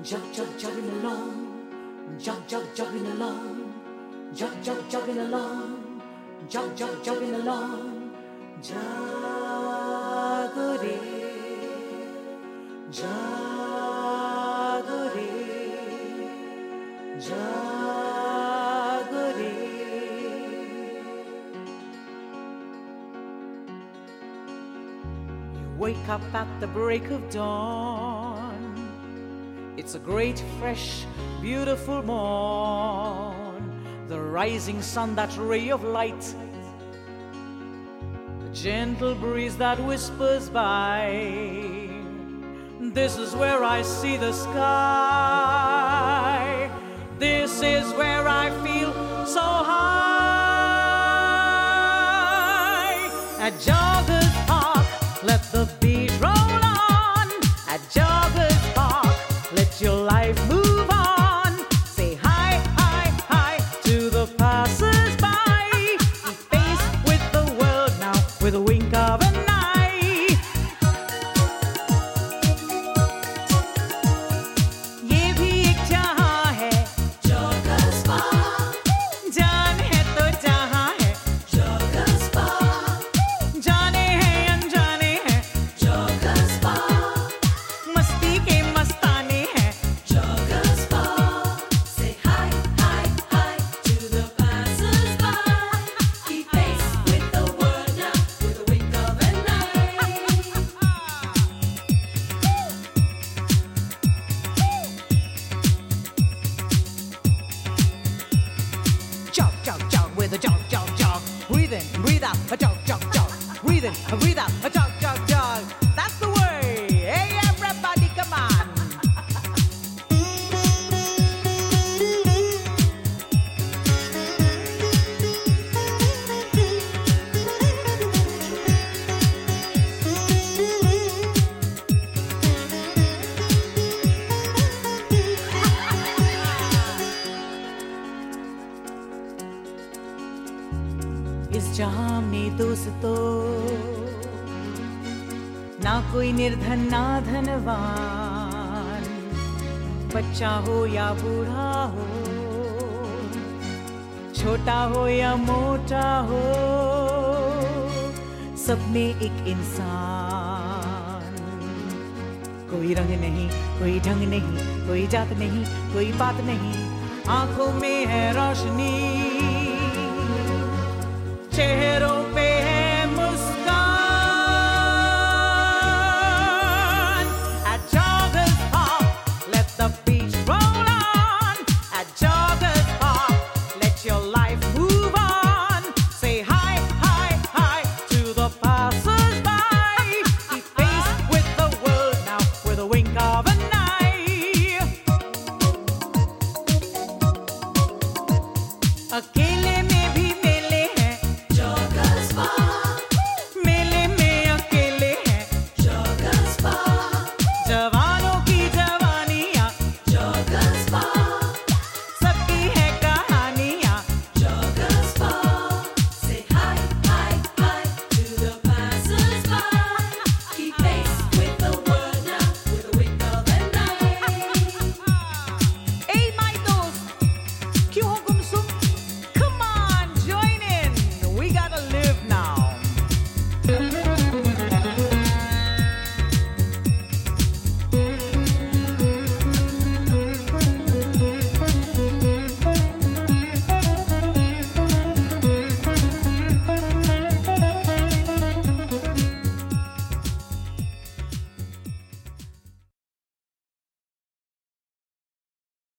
jogging along, jogging along, jogging along, jogging along, jagore, jagore, jagore. You wake up at the break of dawn. It's a great, fresh, beautiful morn. The rising sun, that ray of light, a gentle breeze that whispers by. This is where I see the sky. This is where I feel so high. At Joggers Park, let the beat roll on. At Joggers Park, let your life move on. Say hi, hi, hi to the passers-by. Keep pace with the world now with a wink of an eye. ये भी एक जहां है Joggers Park. जान है तो जहां है Joggers Park. जाने हैं अनजाने हैं Joggers Park. मस्ती के मस्ताने हैं Joggers Park. Say hi, hi, hi to the passers-by. Keep pace with the world now with a wink of an eye. Jog, jog, jog with a jog, jog, jog. Breathe in, breathe out, a jog, jog, jog. Breathe in, breathe out, a jog, jog, jog. That's the way. Hey, everybody, come on. इस जहां में दोस्तों ना कोई निर्धन ना धनवान, बच्चा हो या बूढ़ा हो, छोटा हो या मोटा हो, सब में एक इंसान. कोई रंग नहीं, कोई ढंग नहीं, कोई जात नहीं, कोई बात नहीं, आंखों में है रोशनी, चेहरे